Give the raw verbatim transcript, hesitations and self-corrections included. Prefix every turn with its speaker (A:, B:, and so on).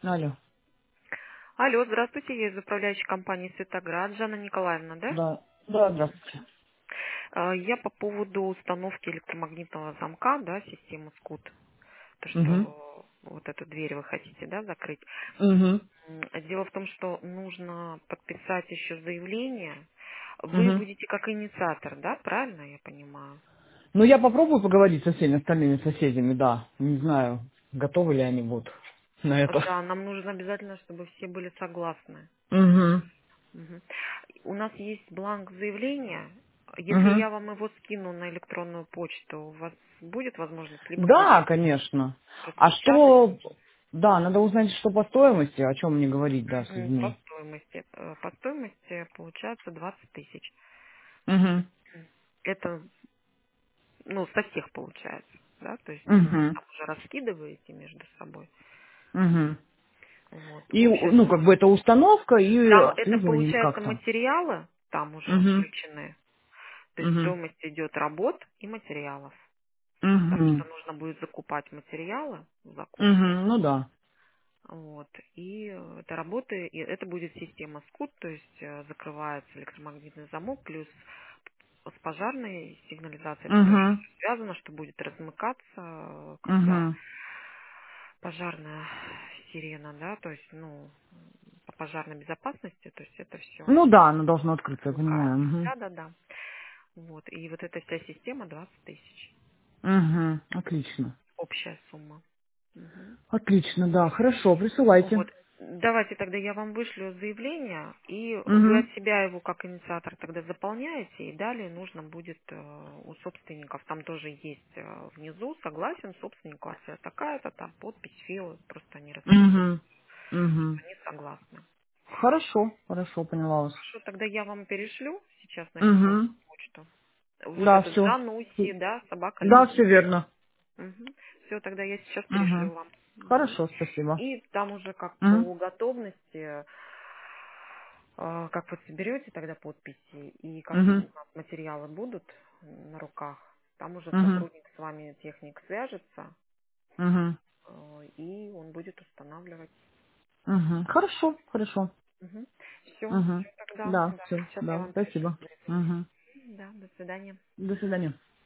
A: Алло.
B: Алло, здравствуйте, я из управляющей компании «Светоград», Жанна Николаевна, да?
A: Да. Да, здравствуйте.
B: А, Я по поводу установки электромагнитного замка, да, системы скут, то,
A: Угу.
B: что вот эту дверь вы хотите, да, закрыть.
A: Угу.
B: М, Дело в том, что нужно подписать еще заявление. Вы
A: Угу.
B: будете как инициатор, да, правильно я понимаю?
A: Ну, я попробую поговорить со всеми остальными соседями, да. Не знаю, готовы ли они будут на это.
B: Да, нам нужно обязательно, чтобы все были согласны.
A: Угу.
B: Мгм. У нас есть бланк заявления. Если
A: Угу.
B: я вам его скину на электронную почту, у вас будет возможность либо
A: Да,
B: где-то
A: конечно. А
B: распечатать,
A: что... Да, надо узнать, что по стоимости, о чем мне говорить, да, с
B: мгм, по
A: людьми.
B: стоимости. Э, По стоимости получается двадцать тысяч.
A: Угу.
B: Это, ну, со всех получается, да, то есть вы
A: Угу.
B: там уже раскидываете между собой.
A: Угу.
B: Вот.
A: И,
B: Общая
A: ну, как
B: сумма.
A: бы это установка и
B: Там это
A: обслуживание или
B: получается
A: как там.
B: материалы, там уже
A: Угу.
B: включены. То есть
A: Угу.
B: стоимость идет работ и материалов. Потому
A: Угу.
B: что нужно будет закупать материалы в
A: Угу.
B: закупку.
A: Ну да.
B: Вот. И э, это работает, и это будет система скут, то есть э, закрывается электромагнитный замок, плюс с пожарной сигнализацией это тоже
A: Угу.
B: всё связано, что будет размыкаться, э, когда
A: Угу.
B: пожарная сирена, да, то есть, ну, по пожарной безопасности, то есть это все
A: Ну да, оно должно открыться, я понимаю.
B: замыкается.
A: Угу.
B: Да, да, да. Вот. И вот эта вся система двадцать тысяч.
A: Угу. Отлично.
B: Общая сумма. Мгм.
A: Отлично, да. Хорошо, присылайте.
B: Вот. Давайте тогда я вам вышлю заявление, и вы
A: Угу.
B: от себя его как инициатор тогда заполняете, и далее нужно будет э, у собственников, там тоже есть э, внизу, согласен собственник, квартира такая-то, там подпись, фил, просто они расписывают,
A: Угу. Угу.
B: что они согласны.
A: Хорошо, хорошо, поняла вас.
B: Хорошо, тогда я вам перешлю сейчас на электронную
A: Угу.
B: почту. Вот
A: Да,
B: этот
A: все.
B: Жануси, да, собака
A: Да,
B: линк.
A: все верно.
B: Все, тогда я сейчас
A: Угу.
B: перешлю вам. Мгм.
A: Хорошо, спасибо.
B: И там уже как
A: Угу.
B: по готовности, а, как вот соберете тогда подписи и как
A: Угу.
B: у нас материалы будут на руках, там уже
A: Угу.
B: сотрудник с вами, техник, свяжется,
A: Угу.
B: э, и он будет устанавливать.
A: Угу. Хорошо, хорошо.
B: Все,
A: Угу.
B: тогда,
A: Да,
B: да,
A: все,
B: сейчас я
A: да,
B: вам пришлю
A: спасибо.
B: заявление.
A: Угу.
B: Да, до свидания.
A: До свидания.